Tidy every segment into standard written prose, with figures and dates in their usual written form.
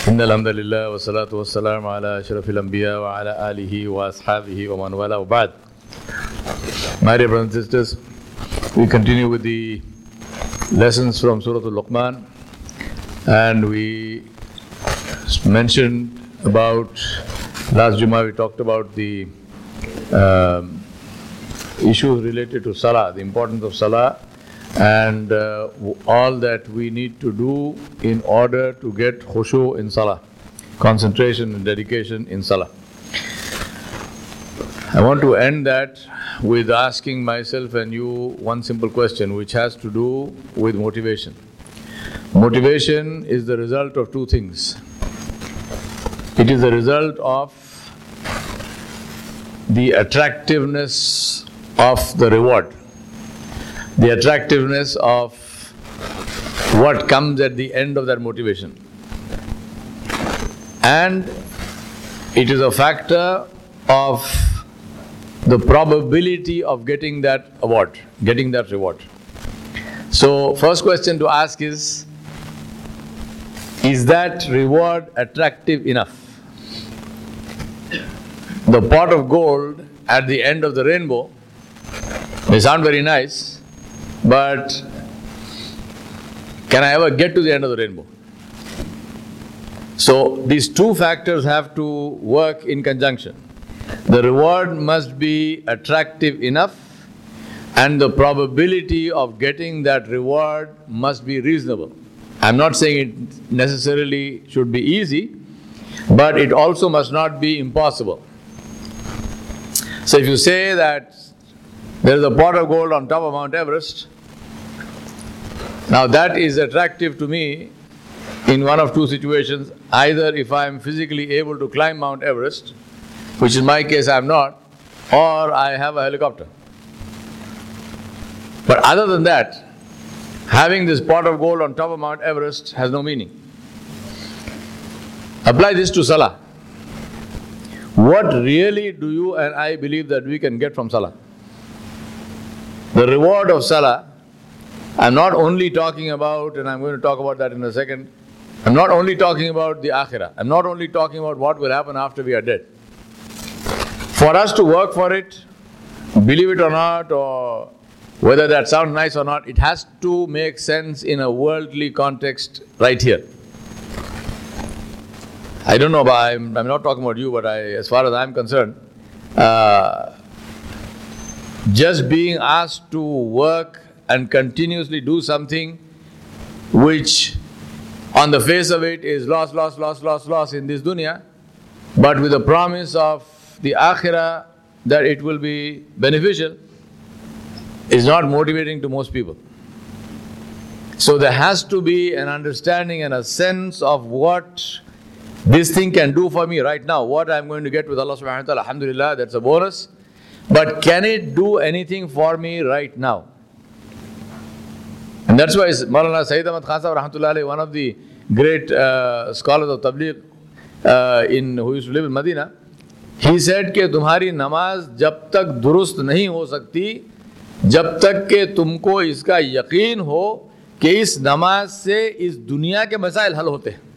إن الحمد لله والصلاة والسلام على أشرف الأنبياء وعلى آله وأصحابه ومن والاه وبعد. My dear brothers and sisters, we continue with the lessons from Surah Al-Luqman, and we mentioned about, last Jummah we talked about the issues related to Salah, the importance of Salah, and all that we need to do in order to get khushu in Salah, concentration and dedication in Salah. I want to end that with asking myself and you one simple question, which has to do with motivation. Motivation is the result of two things. It is the result of the attractiveness of the reward, the attractiveness of what comes at the end of that motivation. And it is a factor of the probability of getting that award, getting that reward. So, first question to ask is that reward attractive enough? The pot of gold at the end of the rainbow may sound very nice, but can I ever get to the end of the rainbow? So these two factors have to work in conjunction. The reward must be attractive enough, and the probability of getting that reward must be reasonable. I'm not saying it necessarily should be easy, but it also must not be impossible. So if you say that there is a pot of gold on top of Mount Everest, now that is attractive to me in one of two situations. Either if I am physically able to climb Mount Everest, which in my case I am not, or I have a helicopter. But other than that, having this pot of gold on top of Mount Everest has no meaning. Apply this to Salah. What really do you and I believe that we can get from Salah? The reward of Salah, I'm not only talking about, and I'm going to talk about that in a second, I'm not only talking about the Akhirah. I'm not only talking about what will happen after we are dead. For us to work for it, believe it or not, or whether that sounds nice or not, it has to make sense in a worldly context right here. I don't know, but I'm not talking about you, but as far as I'm concerned, just being asked to work and continuously do something which on the face of it is loss in this dunya, but with the promise of the Akhirah that it will be beneficial, is not motivating to most people. So there has to be an understanding and a sense of what this thing can do for me right now, what I'm going to get with Allah subhanahu wa ta'ala. Alhamdulillah, that's a bonus. But can it do anything for me right now? And that's why Maulana Sayyid Ahmad Khan Sahib rahmatullahi alayhi, one of the great scholars of Tabligh who used to live in Medina, he said कि तुम्हारी नमाज जब तक दुरुस्त नहीं हो सकती, जब तक कि तुमको इसका यकीन हो कि इस नमाज से इस दुनिया के मसाइल हल होते हैं.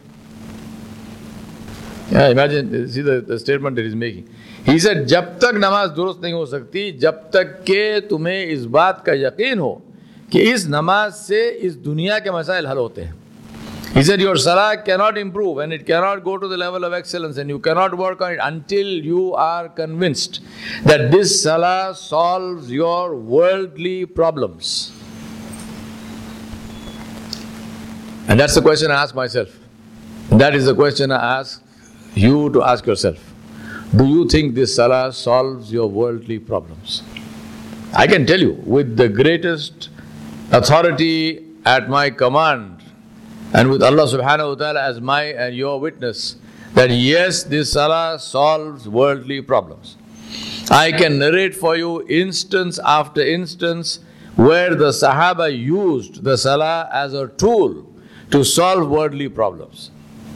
Yeah, imagine, see the statement that he's making. He said, जब तक नमाज दुरुस्त नहीं हो सकती, जब तक कि तुम्हें इस बात का यकीन हो कि इस नमाज से इस दुनिया के मसाइल हल होते हैं. He said, your salah cannot improve and it cannot go to the level of excellence and you cannot work on it until you are convinced that this salah solves your worldly problems. And that's the question I ask myself. And that is the question I ask you to ask yourself. Do you think this salah solves your worldly problems? I can tell you with the greatest authority at my command and with Allah subhanahu wa ta'ala as my and your witness that yes, this salah solves worldly problems. I can narrate for you instance after instance where the Sahaba used the salah as a tool to solve worldly problems.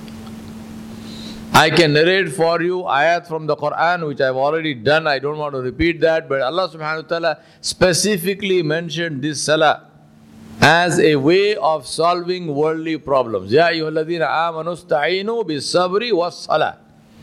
I can narrate for you ayat from the Quran, which I've already done. I don't want to repeat that, but Allah subhanahu wa ta'ala specifically mentioned this salah as a way of solving worldly problems. Ya ayyuhalladhina amanu ista'inu bis-sabri was-salah.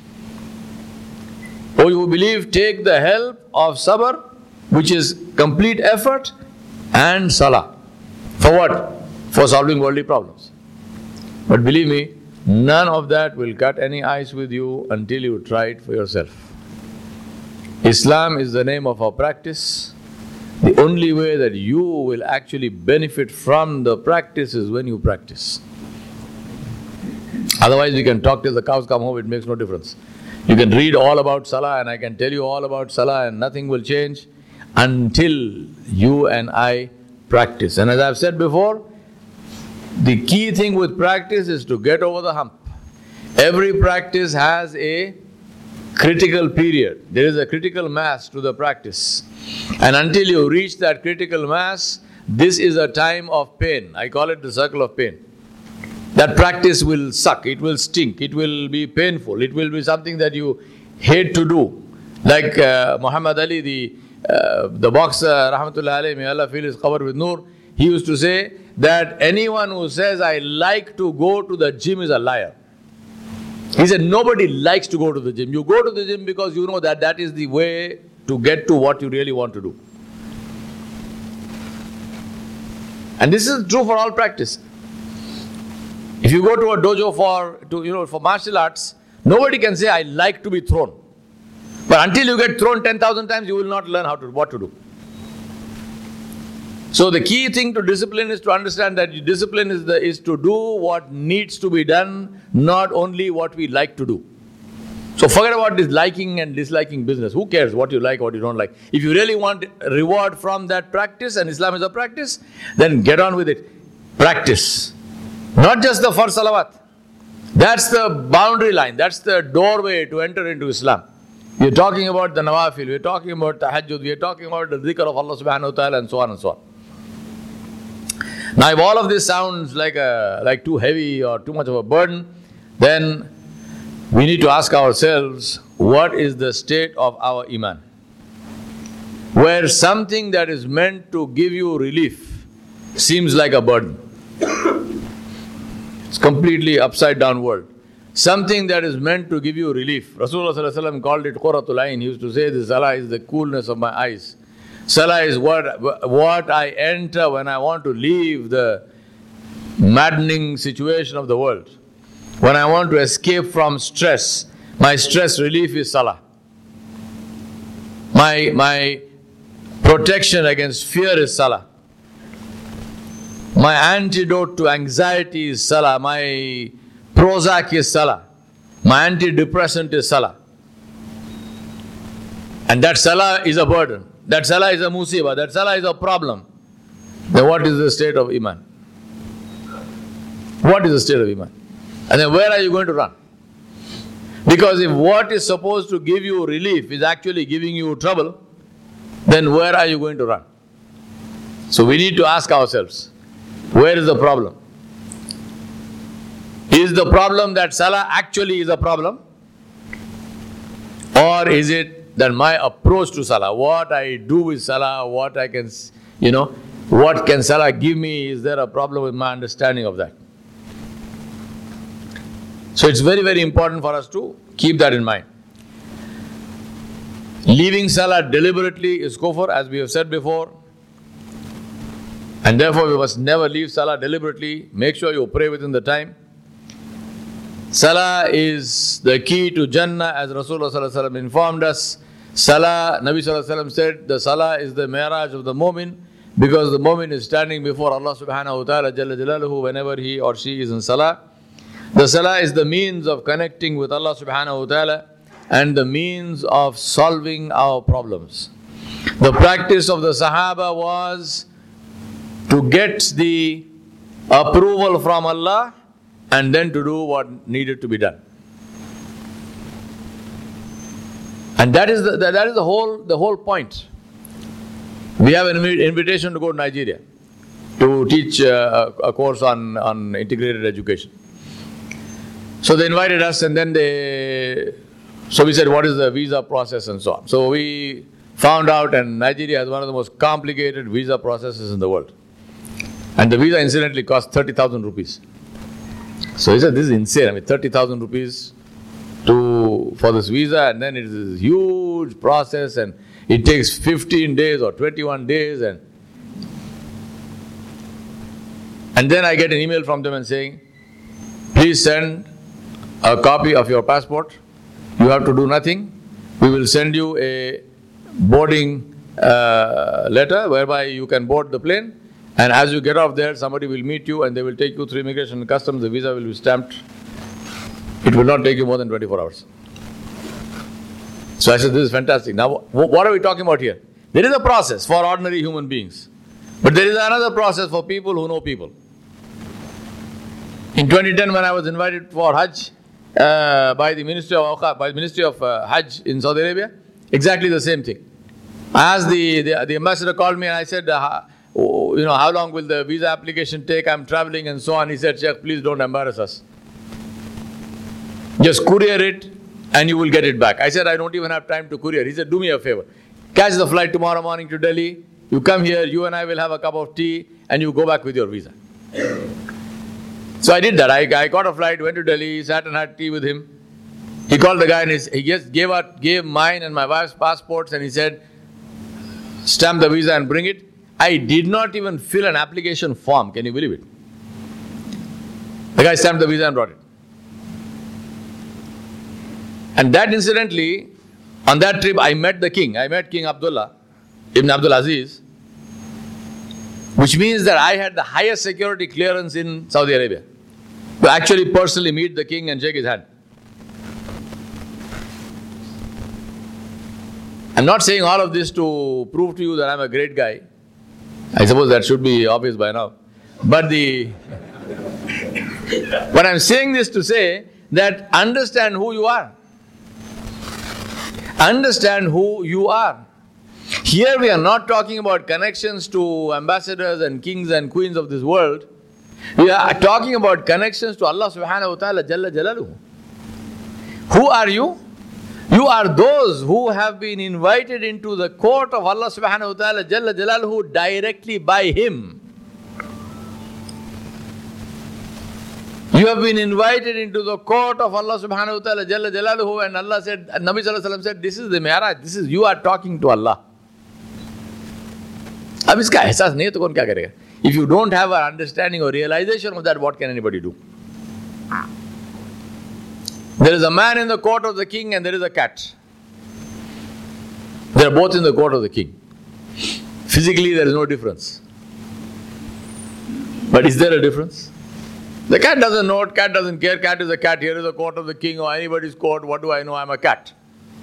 O you who believe, take the help of sabr, which is complete effort, and salah. For what? For solving worldly problems. But believe me, none of that will cut any ice with you until you try it for yourself. Islam is the name of our practice. The only way that you will actually benefit from the practice is when you practice. Otherwise, we can talk till the cows come home, it makes no difference. You can read all about Salah and I can tell you all about Salah and nothing will change until you and I practice. And as I've said before, the key thing with practice is to get over the hump. Every practice has a critical period. There is a critical mass to the practice. And until you reach that critical mass, this is a time of pain. I call it the circle of pain. That practice will suck, it will stink, it will be painful, it will be something that you hate to do. Like Muhammad Ali, the boxer, Rahmatullah alayhi, may Allah fill his qabr with nur, he used to say that anyone who says, I like to go to the gym is a liar. He said, nobody likes to go to the gym. You go to the gym because you know that that is the way to get to what you really want to do. And this is true for all practice. If you go to a dojo for martial arts, nobody can say, I like to be thrown. But until you get thrown 10,000 times, you will not learn what to do. So the key thing to discipline is to understand that discipline is to do what needs to be done, not only what we like to do. So forget about this liking and disliking business. Who cares what you like, what you don't like? If you really want reward from that practice, and Islam is a practice, then get on with it. Practice. Not just the first salawat. That's the boundary line. That's the doorway to enter into Islam. We're talking about the nawafil. We're talking about tahajjud. We're talking about the dhikr of Allah subhanahu wa ta'ala and so on and so on. Now if all of this sounds like too heavy or too much of a burden, then we need to ask ourselves, what is the state of our iman? Where something that is meant to give you relief seems like a burden. It's completely upside down world. Something that is meant to give you relief. Rasulullah sallallahu alaihi wasallam called it qurratul ayn. He used to say, the salah is the coolness of my eyes. Salah is what I enter when I want to leave the maddening situation of the world. When I want to escape from stress, my stress relief is salah. My protection against fear is salah. My antidote to anxiety is salah. My Prozac is salah. My antidepressant is salah. And that salah is a burden. That salah is a musibah. That salah is a problem. Then what is the state of iman? What is the state of iman? And then where are you going to run? Because if what is supposed to give you relief is actually giving you trouble, then where are you going to run? So we need to ask ourselves, where is the problem? Is the problem that salah actually is a problem? Or is it that my approach to salah, what I do with salah, what I can, what can salah give me, is there a problem with my understanding of that? So it's very, very important for us to keep that in mind. Leaving salah deliberately is kufr, as we have said before. And therefore we must never leave salah deliberately. Make sure you pray within the time. Salah is the key to Jannah, as Rasulullah sallallahu alaihi wasallam informed us. Salah, Nabi sallallahu alaihi wasallam said, the salah is the mi'raj of the mu'min, because the mu'min is standing before Allah subhanahu wa ta'ala jalla jalaluhu whenever he or she is in salah. The salah is the means of connecting with Allah subhanahu wa ta'ala and the means of solving our problems. The practice of the Sahaba was to get the approval from Allah and then to do what needed to be done. And that is the whole point. We have an invitation to go to Nigeria to teach a course on integrated education. So they invited us, and then so we said, what is the visa process and so on. So we found out, and Nigeria has one of the most complicated visa processes in the world. And the visa incidentally cost 30,000 rupees. So he said, this is insane. I mean, 30,000 rupees for this visa, and then it is this huge process, and it takes 15 days or 21 days. And then I get an email from them and saying, please send a copy of your passport. You have to do nothing. We will send you a boarding letter whereby you can board the plane. And as you get off there, somebody will meet you and they will take you through immigration and customs. The visa will be stamped. It will not take you more than 24 hours. So I said, this is fantastic. Now, what are we talking about here? There is a process for ordinary human beings. But there is another process for people who know people. In 2010, when I was invited for Hajj by the Ministry of Hajj in Saudi Arabia, exactly the same thing. I asked the ambassador called me and I said, how long will the visa application take? I'm traveling and so on. He said, Sheikh, please don't embarrass us. Just courier it and you will get it back. I said, I don't even have time to courier. He said, do me a favor. Catch the flight tomorrow morning to Delhi. You come here, you and I will have a cup of tea and you go back with your visa. So I did that. I got a flight, went to Delhi, sat and had tea with him. He called the guy and he just gave mine and my wife's passports and he said, stamp the visa and bring it. I did not even fill an application form. Can you believe it? The guy stamped the visa and brought it. And that incidentally, on that trip, I met the king. I met King Abdullah Ibn Abdul Aziz, which means that I had the highest security clearance in Saudi Arabia. To actually personally meet the king and shake his hand. I'm not saying all of this to prove to you that I'm a great guy. I suppose that should be obvious by now. But I'm saying this to say that understand who you are. Understand who you are. Here we are not talking about connections to ambassadors and kings and queens of this world. We are talking about connections to Allah subhanahu wa ta'ala Jalla Jalaluhu. Who are you? You are those who have been invited into the court of Allah subhanahu wa ta'ala Jalla Jalaluhu directly by Him. You have been invited into the court of Allah subhanahu wa ta'ala Jalla Jalaluhu, and Allah said, Nabi sallallahu alaihi wasallam said, this is the Mi'raj, you are talking to Allah. अब इसका एहसास नहीं है तो कौन क्या करेगा? If you don't have an understanding or realization of that, what can anybody do? There is a man in the court of the king and there is a cat. They are both in the court of the king. Physically there is no difference. But is there a difference? The cat doesn't know it, cat doesn't care, cat is a cat, here is the court of the king or anybody's court, what do I know, I'm a cat.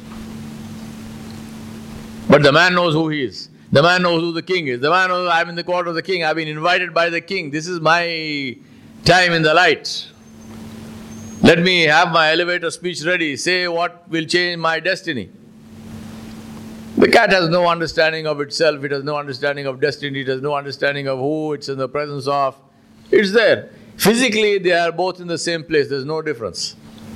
But the man knows who he is. The man knows who the king is. The man knows I'm in the court of the king, I've been invited by the king, this is my time in the light. Let me have my elevator speech ready, say what will change my destiny. The cat has no understanding of itself, it has no understanding of destiny, it has no understanding of who it's in the presence of. It's there. Physically, they are both in the same place, there's no difference.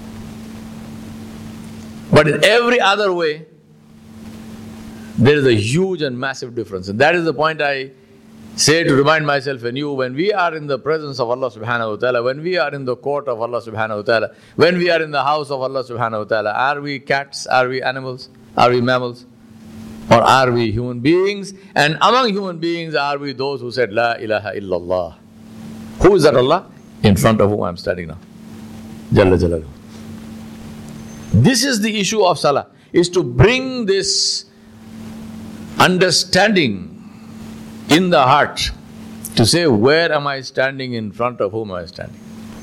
But in every other way, there is a huge and massive difference. And that is the point I say to remind myself and you, when we are in the presence of Allah subhanahu wa ta'ala, when we are in the court of Allah subhanahu wa ta'ala, when we are in the house of Allah subhanahu wa ta'ala, are we cats, are we animals, are we mammals, or are we human beings? And among human beings, are we those who said, La ilaha illallah? Who is that Allah? In front of whom I am standing now. Jalla Jalaluhu. This is the issue of Salah, is to bring this understanding in the heart to say, where am I standing, in front of whom am I standing?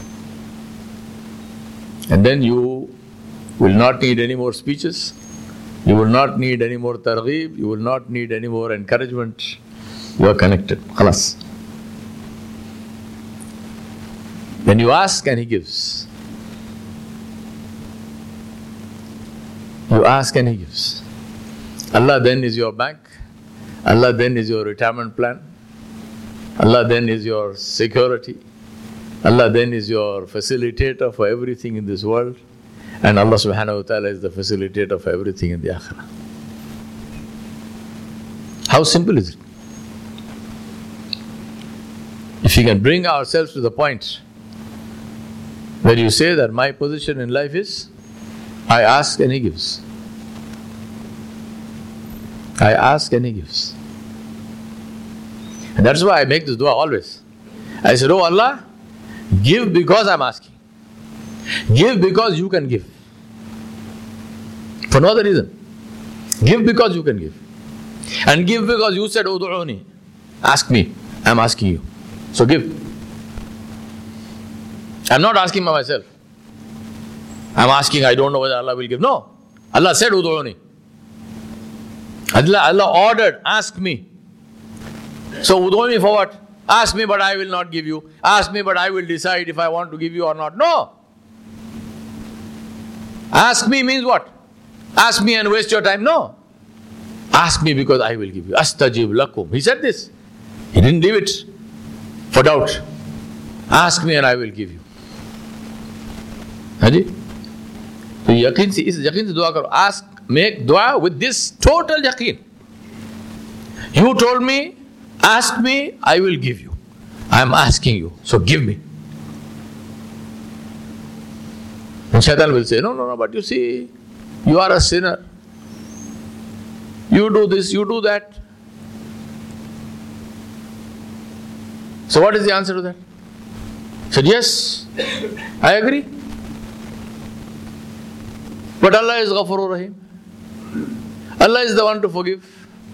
And then you will not need any more speeches, you will not need any more targheeb, you will not need any more encouragement. You are connected. Khalas. When you ask and He gives. You ask and He gives. Allah then is your bank. Allah then is your retirement plan. Allah then is your security. Allah then is your facilitator for everything in this world. And Allah subhanahu wa ta'ala is the facilitator for everything in the akhirah. How simple is it? If we can bring ourselves to the point where you say that my position in life is, I ask and He gives. I ask and He gives. And that's why I make this dua always. I said, oh Allah, give because I'm asking. Give because you can give. For no other reason. Give because you can give. And give because you said, Udu'uni. Ask me. I'm asking you. So give. I'm not asking by myself. I'm asking, I don't know whether Allah will give. No. Allah said, Udu'uni. Allah ordered, ask me. So Udu'uni for what? Ask me but I will not give you. Ask me but I will decide if I want to give you or not. No. Ask me means what? Ask me and waste your time? No. Ask me because I will give you. Astajib lakum. He said this. He didn't leave it for doubt. Ask me and I will give you. Haji? So yaqeen se dua karo. Ask, make dua with this total yaqeen. You told me, ask me, I will give you. I am asking you, so give me. And Shaitan will say, no, but you see, you are a sinner. You do this, you do that. So what is the answer to that? He said, yes, I agree. But Allah is Ghafurur Rahim. Allah is the one to forgive.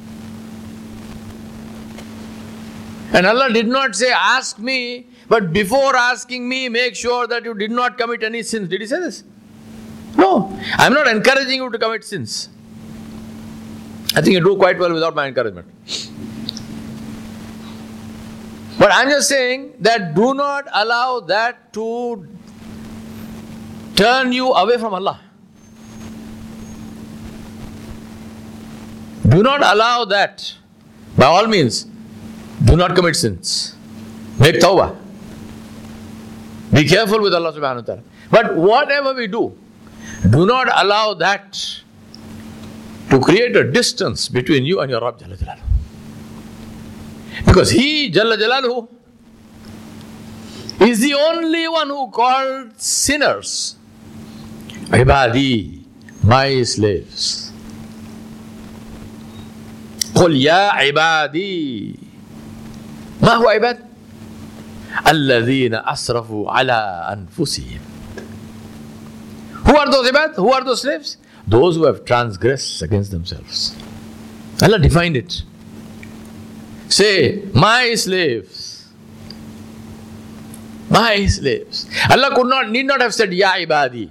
And Allah did not say, ask me, but before asking me, make sure that you did not commit any sins. Did He say this? No. I am not encouraging you to commit sins. I think you do quite well without my encouragement. But I am just saying that do not allow that to turn you away from Allah. Do not allow that. By all means, do not commit sins. Make tawbah. Be careful with Allah subhanahu wa ta'ala. But whatever we do not allow that to create a distance between you and your Rabb Jalla Jalaluhu. Because He, Jalla Jalaluhu, is the only one who called sinners Ibadi, my slaves. قل يا عبادي ما هو عباد الذين أسرفوا على أنفسهم. Who are those ibad? Who are those slaves? Those who have transgressed against themselves. Allah defined it. Say, my slaves. My slaves. Allah need not have said, Ya ibadi.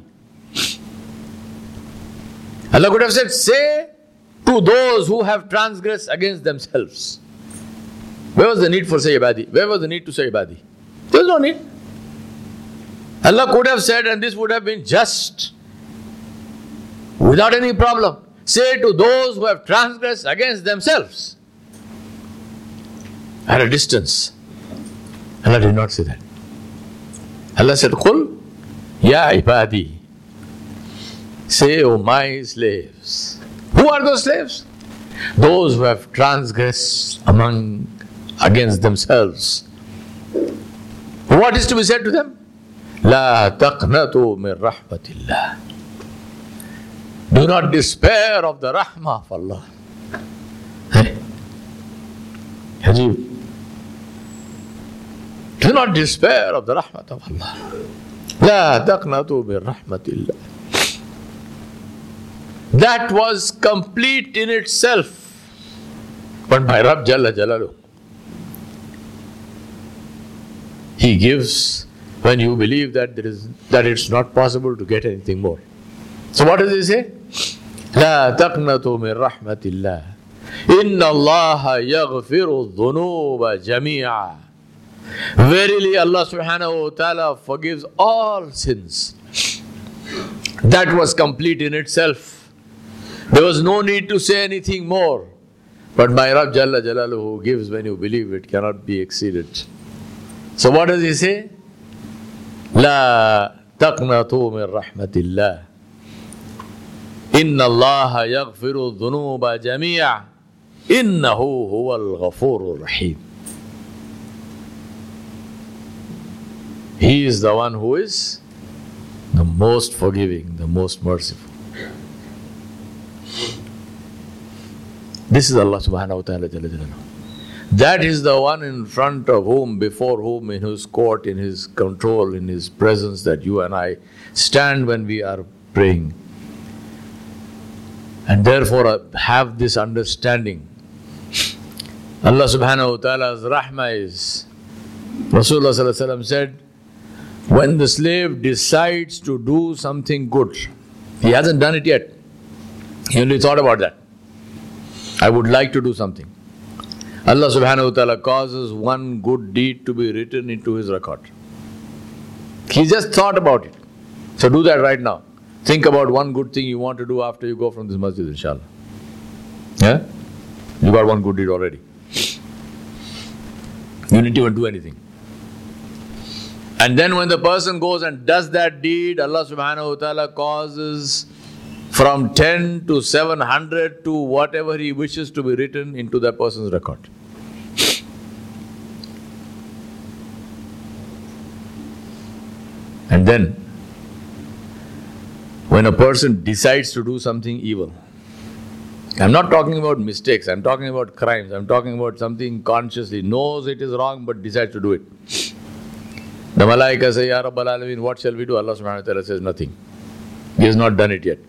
Allah could have said, say to those who have transgressed against themselves. Where was the need for say ibadi? Where was the need to say ibadi? There was no need. Allah could have said, and this would have been just, without any problem. Say to those who have transgressed against themselves. At a distance. Allah did not say that. Allah said, Qul, Ya ibadi. Say, O my slaves. Who are those slaves? Those who have transgressed against themselves. What is to be said to them? La taqnatu min rahmatillah. Do not despair of the rahmah of Allah. Ajib. Do not despair of the rahmat of Allah. La taqnatu min rahmatillah. That was complete in itself. But by Rabb Jalla Jalaluhu, He gives when you believe that it's not possible to get anything more. So what does He say? La taqnatu min rahmatillah. Inna Allah yaghfiru dhunuba jami'a. Verily Allah subhanahu wa ta'ala forgives all sins. That was complete in itself. There was no need to say anything more. But my Rabb Jalla Jalaluhu gives when you believe it cannot be exceeded. So what does He say? La taqnatu min rahmatillah. Inna Allah yaghfiru dhunuba jami'a. Innahu huwal ghafurur rahim. He is the one who is the most forgiving, the most merciful. This is Allah subhanahu wa ta'ala. That is the one in front of whom, before whom, in whose court, in his control, in his presence, that you and I stand when we are praying. And therefore have this understanding. Allah subhanahu wa ta'ala's rahmah is, Rasulullah sallallahu alaihi wasallam said, when the slave decides to do something good, he hasn't done it yet. He only thought about that. I would like to do something. Allah subhanahu wa ta'ala causes one good deed to be written into his record. He just thought about it. So do that right now. Think about one good thing you want to do after you go from this masjid, inshallah. Yeah? You got one good deed already. You didn't even do anything. And then when the person goes and does that deed, Allah subhanahu wa ta'ala causes from 10 to 700 to whatever he wishes to be written into that person's record. And then, when a person decides to do something evil, I'm not talking about mistakes, I'm talking about crimes, I'm talking about something consciously, knows it is wrong but decides to do it. The malaika say, Ya Rabbal Alameen, what shall we do? Allah subhanahu wa ta'ala says nothing. He has not done it yet.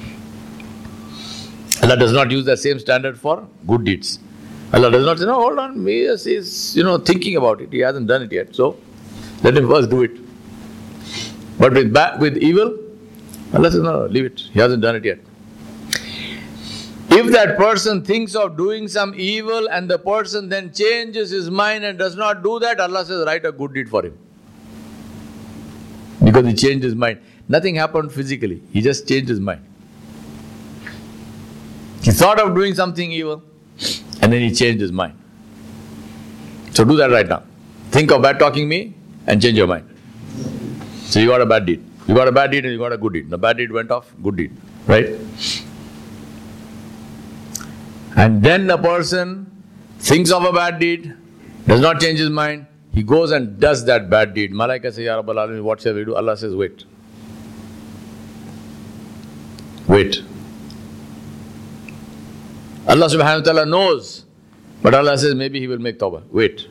Allah does not use the same standard for good deeds. Allah does not say, no, hold on, he is thinking about it. He hasn't done it yet. So, let him first do it. But with evil, Allah says, no, leave it. He hasn't done it yet. If that person thinks of doing some evil and the person then changes his mind and does not do that, Allah says, write a good deed for him. Because he changed his mind. Nothing happened physically. He just changed his mind. He thought of doing something evil and then he changed his mind. So do that right now. Think of bad talking me and change your mind. So you got a bad deed. You got a bad deed and you got a good deed. The bad deed went off, good deed. Right? And then the person thinks of a bad deed, does not change his mind, he goes and does that bad deed. Malaika say, Ya Rabbal Alameen, what shall we do? Allah says, wait. Wait. Allah subhanahu wa ta'ala knows, but Allah says maybe he will make tawbah. Wait.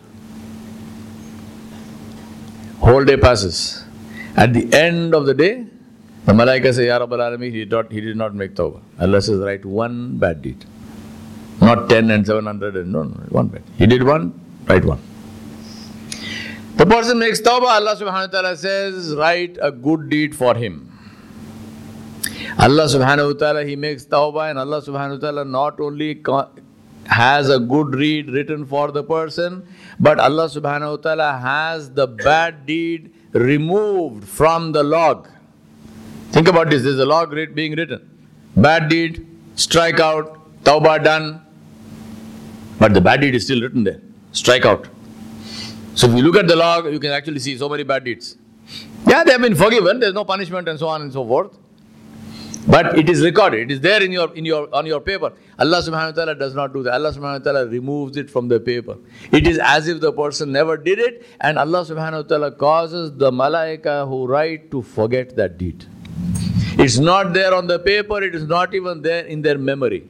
Whole day passes. At the end of the day, the malaika say, Ya Rabbal Alameen, he did not make tawbah. Allah says, write one bad deed. Not 10 and 700 and no, one bad. He did one, write one. The person makes tawbah, Allah subhanahu wa ta'ala says, write a good deed for him. Allah subhanahu wa ta'ala, he makes tawbah and Allah subhanahu wa ta'ala not only has a good deed written for the person, but Allah subhanahu wa ta'ala has the bad deed removed from the log. Think about this, there's a log being written. Bad deed, strike out, tawbah done. But the bad deed is still written there. Strike out. So if you look at the log, you can actually see so many bad deeds. Yeah, they have been forgiven, there's no punishment and so on and so forth. But it is recorded, it is there on your paper. Allah subhanahu wa ta'ala does not do that. Allah subhanahu wa ta'ala removes it from the paper. It is as if the person never did it, and Allah subhanahu wa ta'ala causes the malaika who write to forget that deed. It's not there on the paper, it is not even there in their memory.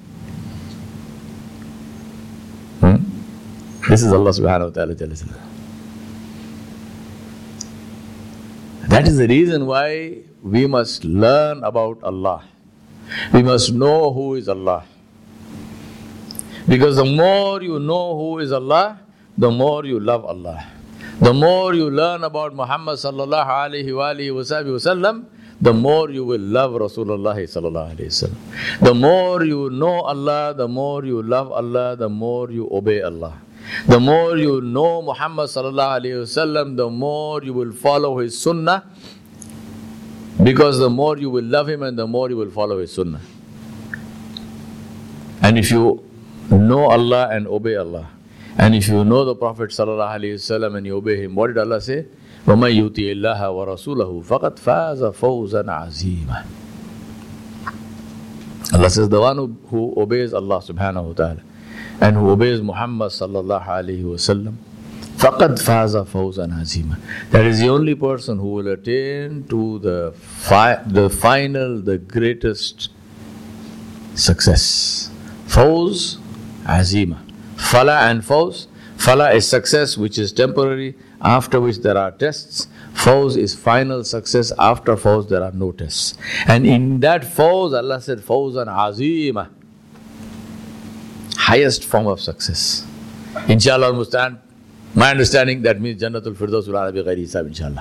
This is Allah subhanahu wa ta'ala. That is the reason why we must learn about Allah. We must know who is Allah. Because the more you know who is Allah, the more you love Allah. The more you learn about Muhammad sallallahu alayhi wa sallam, the more you will love Rasulullah sallallahu alayhi wa sallam. The more you know Allah, the more you love Allah, the more you obey Allah. The more you know Muhammad sallallahu alayhi wa sallam, the more you will follow his sunnah, because the more you will love him and the more you will follow his sunnah. And if you know Allah and obey Allah, and if you know the Prophet sallallahu alayhi wa sallam and you obey him, what did Allah say? وَمَنْ يُطِعِ اللَّهَ وَرَسُولَهُ فَقَدْ فَازَ فَوْزًا عَظِيمًا. Allah says, the one who obeys Allah subhanahu wa ta'ala and who obeys Muhammad sallallahu alayhi wa sallam, فَقَدْ فَازَ فَوْزًا عَظِيمًا. That is the only person who will attain to the final, the greatest success. Fawz Azima. Fala and Fawz. Fala is success which is temporary, after which there are tests. Fawz is final success, after Fawz there are no tests. And in that Fawz, Allah said, Fawzan Azima. Highest form of success. Inshallah al-Mustan. My understanding, that means Jannatul Firdaus ul A'la bi ghairi hisab, inshallah.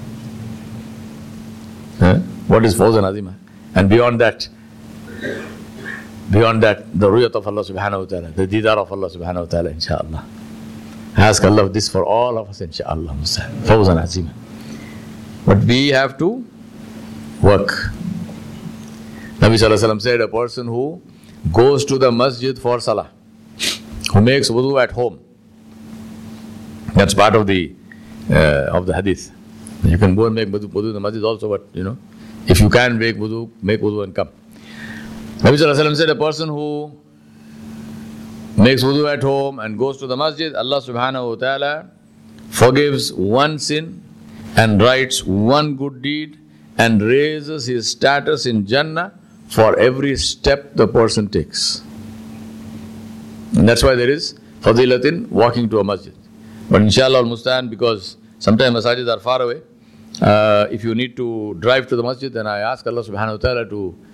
What is Fawzan Azima? And beyond that, the Ruyat of Allah subhanahu wa ta'ala, the Didar of Allah subhanahu wa ta'ala, inshallah. I ask Allah this for all of us, inshallah. Fawzan Azima. But we have to work. Nabi Sallallahu Alaihi Wasallam said, a person who goes to the masjid for salah, who makes wudu at home. That's part of the hadith. You can go and make wudu in the masjid also, but if you can make wudu and come. Nabi Sallallahu Alaihi Wasallam said, a person who makes wudu at home and goes to the masjid, Allah subhanahu wa ta'ala forgives one sin and writes one good deed and raises his status in Jannah for every step the person takes. And that's why there is fadilat in walking to a masjid. But inshallah al-Mustan, because sometimes masajid are far away, if you need to drive to the masjid, then I ask Allah subhanahu wa ta'ala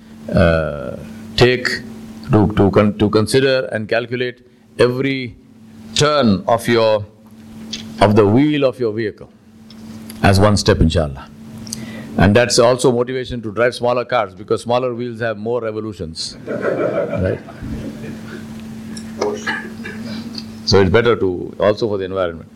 to consider and calculate every turn of the wheel of your vehicle as one step, inshallah. And that's also motivation to drive smaller cars, because smaller wheels have more revolutions. Right? So it's better to, also for the environment.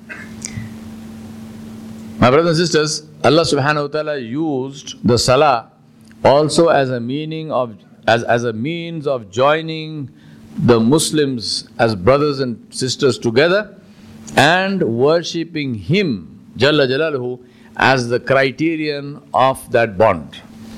My brothers and sisters, Allah subhanahu wa ta'ala used the salah also as a means of joining the Muslims as brothers and sisters together and worshipping Him, Jalla Jalaluhu, as the criterion of that bond.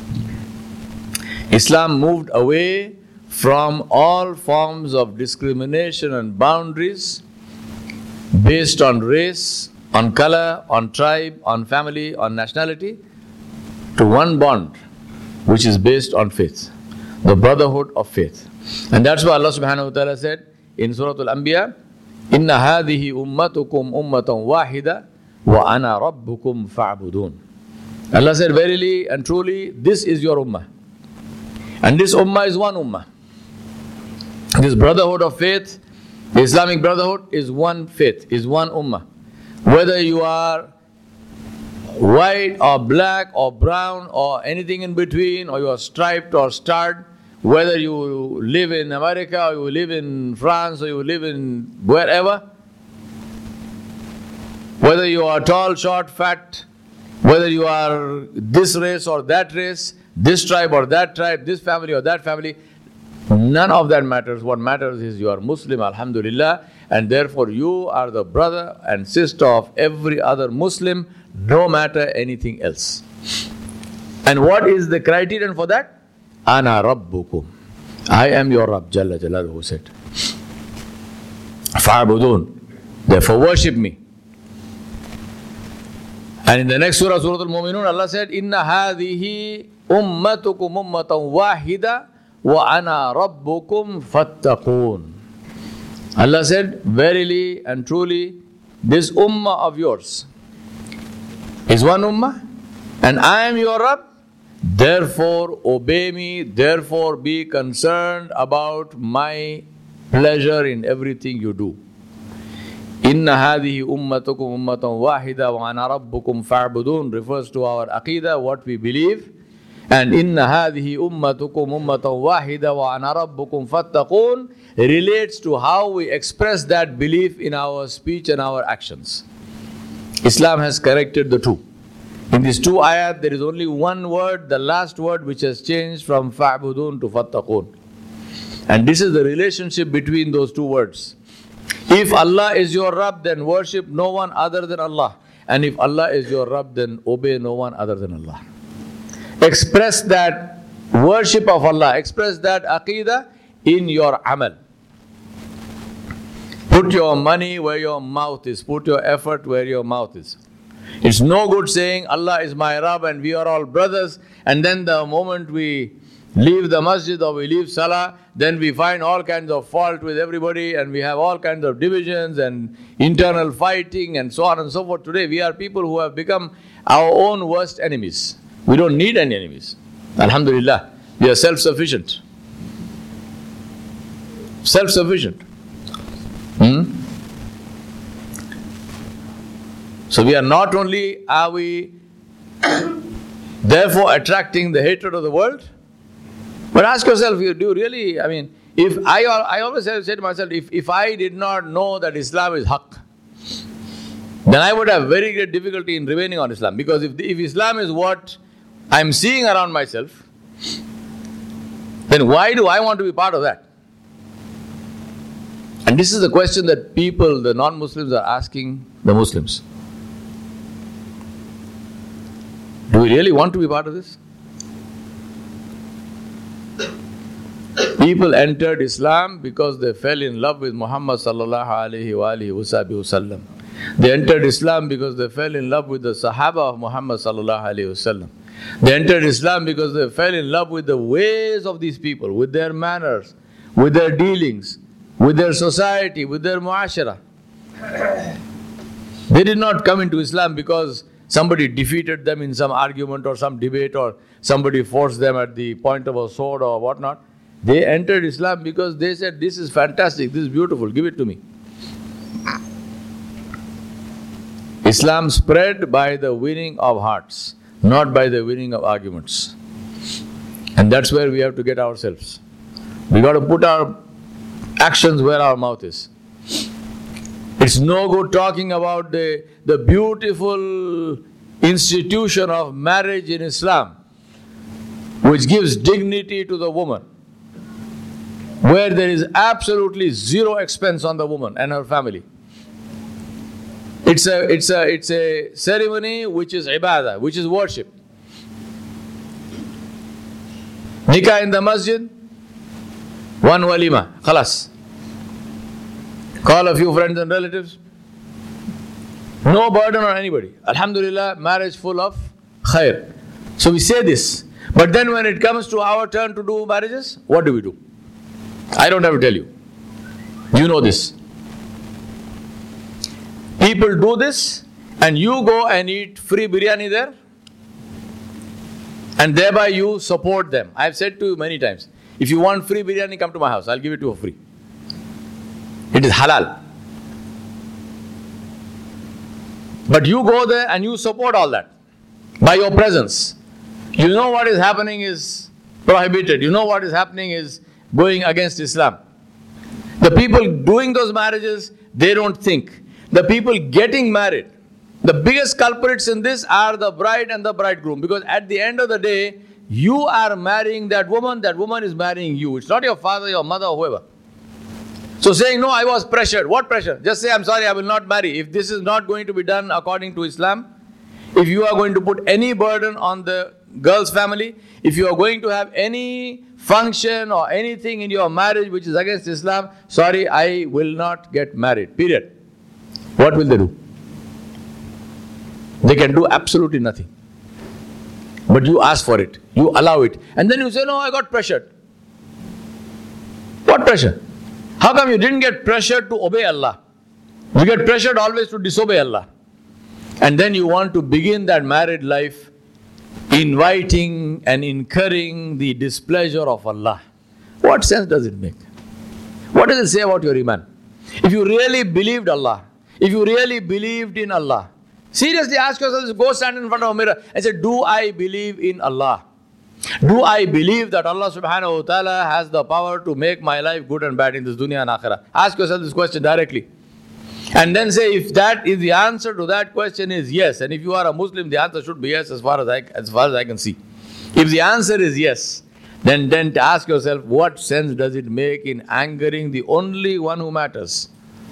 Islam moved away from all forms of discrimination and boundaries based on race, on color, on tribe, on family, on nationality, to one bond which is based on faith, the brotherhood of faith. And that's why Allah subhanahu wa ta'ala said in Surah Al-Anbiya, Inna hadihi ummatukum ummatan wahida wa ana rabbukum fa'budun. Allah said, verily and truly, this is your ummah. And this ummah is one ummah. This brotherhood of faith, the Islamic brotherhood, is one faith, is one ummah. Whether you are white or black or brown or anything in between, or you are striped or starred, whether you live in America or you live in France or you live in wherever, whether you are tall, short, fat, whether you are this race or that race, this tribe or that tribe, this family or that family, none of that matters. What matters is you are Muslim, alhamdulillah, and therefore you are the brother and sister of every other Muslim, no matter anything else. And what is the criterion for that? Ana Rabbukum. I am your Rabb, Jalla Jalaluhu said. Fa'budun. Therefore worship me. And in the next surah, Surah Al-Mu'minun, Allah said, Inna hadhihi ummatukum ummatan wahida wa ana rabbukum fattaqun. Allah said, verily and truly, this ummah of yours is one ummah, and I am your Rabb. Therefore obey me, therefore be concerned about my pleasure in everything you do. Inna hadihi ummatukum ummatan wahida wa ana rabbukum fa'budun refers to our aqidah, what we believe. And inna hadihi ummatukum ummatan wahida wa ana rabbukum fattaqun relates to how we express that belief in our speech and our actions. Islam has corrected the two. In these two ayat, there is only one word, the last word, which has changed from fa'budun to fattaqun. And this is the relationship between those two words. If Allah is your Rabb, then worship no one other than Allah. And if Allah is your Rabb, then obey no one other than Allah. Express that worship of Allah, express that aqidah in your amal. Put your money where your mouth is. Put your effort where your mouth is. It's no good saying Allah is my Rabb and we are all brothers, and then the moment we leave the masjid or we leave salah, then we find all kinds of fault with everybody and we have all kinds of divisions and internal fighting and so on and so forth. Today we are people who have become our own worst enemies. We don't need any enemies. Alhamdulillah, we are self-sufficient. Self-sufficient. So we are not only are we therefore attracting the hatred of the world, but ask yourself, do you really, if I always say to myself, if I did not know that Islam is haqq, then I would have very great difficulty in remaining on Islam. Because if Islam is what I'm seeing around myself, then why do I want to be part of that? And this is the question that people, the non-Muslims, are asking the Muslims. Do we really want to be part of this? People entered Islam because they fell in love with Muhammad sallallahu alaihi wasallam. They entered Islam because they fell in love with the Sahaba of Muhammad sallallahu alaihi wasallam. They entered Islam because they fell in love with the ways of these people, with their manners, with their dealings, with their society, with their muashara. They did not come into Islam because somebody defeated them in some argument or some debate, or somebody forced them at the point of a sword or whatnot. They entered Islam because they said, this is fantastic, this is beautiful, give it to me. Islam spread by the winning of hearts, not by the winning of arguments. And that's where we have to get ourselves. We got to put our actions where our mouth is. It's no good talking about the beautiful institution of marriage in Islam, which gives dignity to the woman, where there is absolutely zero expense on the woman and her family. It's a ceremony which is ibadah, which is worship. Nikah in the masjid, one walima, khalas. Call a few friends and relatives. No burden on anybody. Alhamdulillah, marriage full of khair. So we say this. But then when it comes to our turn to do marriages, what do we do? I don't have to tell you. You know this. People do this and you go and eat free biryani there, and thereby you support them. I've said to you many times, if you want free biryani, come to my house. I'll give it to you for free. It is halal. But you go there and you support all that by your presence. You know what is happening is prohibited. You know what is happening is going against Islam. The people doing those marriages, they don't think. The people getting married, the biggest culprits in this are the bride and the bridegroom. Because at the end of the day, you are marrying that woman is marrying you. It's not your father, your mother, or whoever. So saying, no, I was pressured. What pressure? Just say, I'm sorry, I will not marry. If this is not going to be done according to Islam, if you are going to put any burden on the girl's family, if you are going to have any function or anything in your marriage which is against Islam, sorry, I will not get married. Period. What will they do? They can do absolutely nothing. But you ask for it. You allow it. And then you say, no, I got pressured. What pressure? How come you didn't get pressured to obey Allah? You get pressured always to disobey Allah. And then you want to begin that married life inviting and incurring the displeasure of Allah. What sense does it make? What does it say about your iman? If you really believed Allah, if you really believed in Allah, seriously ask yourself, go stand in front of a mirror and say, do I believe in Allah? Do I believe that Allah subhanahu wa ta'ala has the power to make my life good and bad in this dunya and akhirah? Ask yourself this question directly. And then say, if the answer to that question is yes, and if you are a Muslim, the answer should be yes as far as I can see. If the answer is yes, then ask yourself, what sense does it make in angering the only one who matters?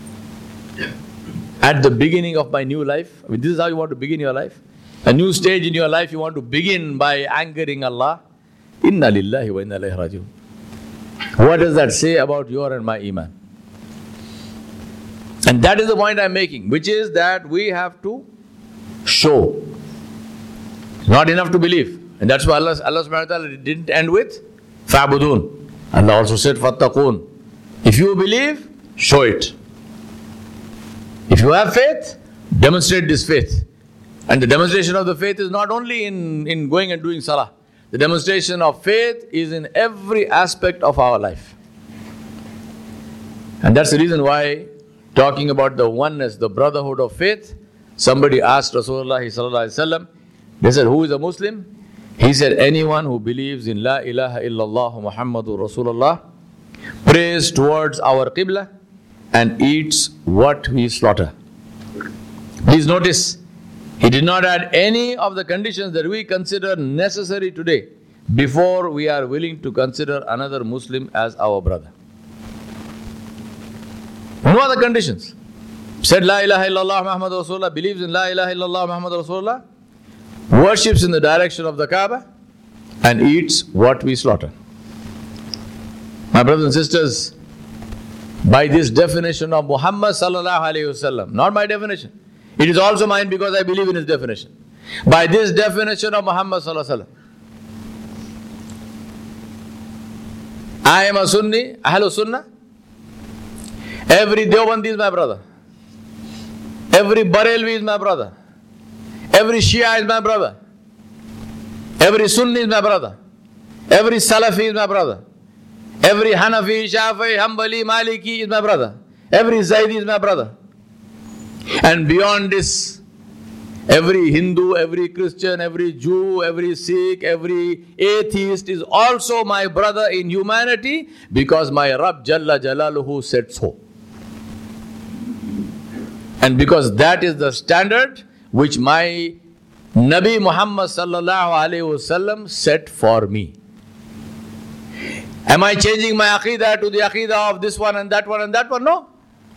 At the beginning of my new life, this is how you want to begin your life. A new stage in your life, you want to begin by angering Allah. Inna lillahi wa inna ilayhi raji'un. What does that say about your and my iman? And that is the point I'm making, which is that we have to show. Not enough to believe. And that's why Allah subhanahu wa ta'ala didn't end with fa'budun. Allah also said fattaqun. If you believe, show it. If you have faith, demonstrate this faith. And the demonstration of the faith is not only in going and doing salah. The demonstration of faith is in every aspect of our life. And that's the reason why, talking about the oneness, the brotherhood of faith, somebody asked Rasulullah sallallahu alaihi wasallam, they said, who is a Muslim? He said, anyone who believes in La ilaha illallah Muhammadur Rasulullah, prays towards our Qibla, and eats what we slaughter. Please notice, he did not add any of the conditions that we consider necessary today before we are willing to consider another Muslim as our brother. No other conditions. Said La ilaha illallah Muhammadur Rasulullah, believes in La ilaha illallah Muhammadur Rasulullah, worships in the direction of the Kaaba, and eats what we slaughter. My brothers and sisters, by this definition of Muhammad sallallahu alayhi wasallam, not my definition, it is also mine because I believe in his definition. By this definition of Muhammad sallallahu alayhi wasallam, I am a Sunni, Ahlul Sunnah. Every Deobandi is my brother. Every Barelvi is my brother. Every Shia is my brother. Every Sunni is my brother. Every Salafi is my brother. Every Hanafi, Shafi, Hanbali, Maliki is my brother. Every Zaidi is my brother. And beyond this, every Hindu, every Christian, every Jew, every Sikh, every atheist is also my brother in humanity because my Rabb Jalla Jalaluhu said so. And because that is the standard which my Nabi Muhammad sallallahu alayhi wasallam set for me. Am I changing my aqidah to the aqidah of this one and that one and that one? No.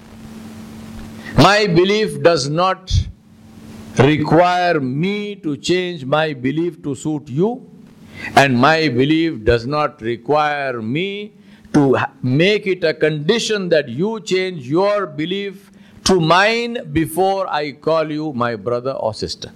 My belief does not require me to change my belief to suit you, and my belief does not require me to make it a condition that you change your belief to mine before I call you my brother or sister.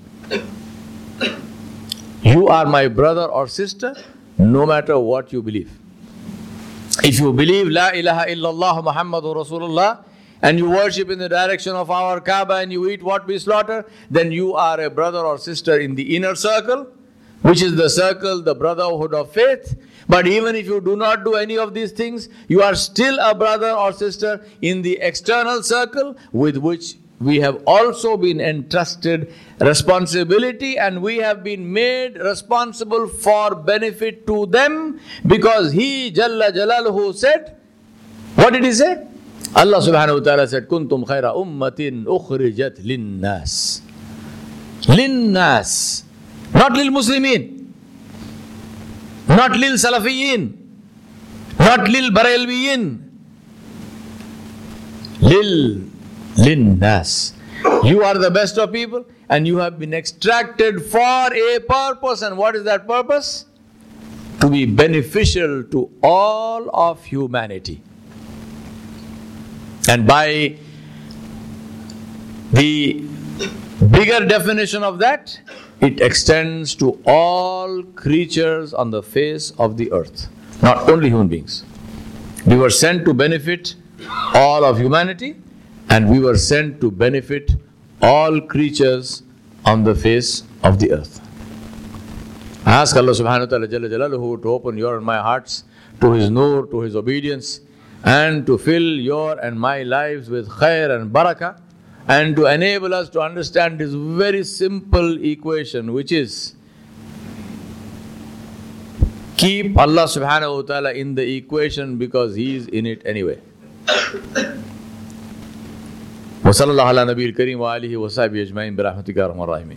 You are my brother or sister no matter what you believe. If you believe La ilaha illallah Muhammadur Rasulullah and you worship in the direction of our Kaaba and you eat what we slaughter, then you are a brother or sister in the inner circle, which is the circle, the brotherhood of faith. But even if you do not do any of these things, you are still a brother or sister in the external circle with which we have also been entrusted responsibility, and we have been made responsible for benefit to them because He Jalla Jalaluhu said, what did He say? Allah subhanahu wa ta'ala said, Kuntum khaira ummatin ukhrijat linnas. Linnas. Not lil Muslimin. Not lil Salafiyin. Not lil Barelviyin. Linnas. You are the best of people and you have been extracted for a purpose. And what is that purpose? To be beneficial to all of humanity. And by the bigger definition of that, it extends to all creatures on the face of the earth, not only human beings. We were sent to benefit all of humanity, and we were sent to benefit all creatures on the face of the earth. I ask Allah subhanahu wa ta'ala Jalla Jalaluhu to open your and my hearts to His nur, to His obedience, and to fill your and my lives with khair and barakah, and to enable us to understand this very simple equation, which is keep Allah subhanahu wa ta'ala in the equation because He is in it anyway. وصلى الله على نبي الكريم وآله وصحبه أجمعين برحمتك يا أرحم الراحمين.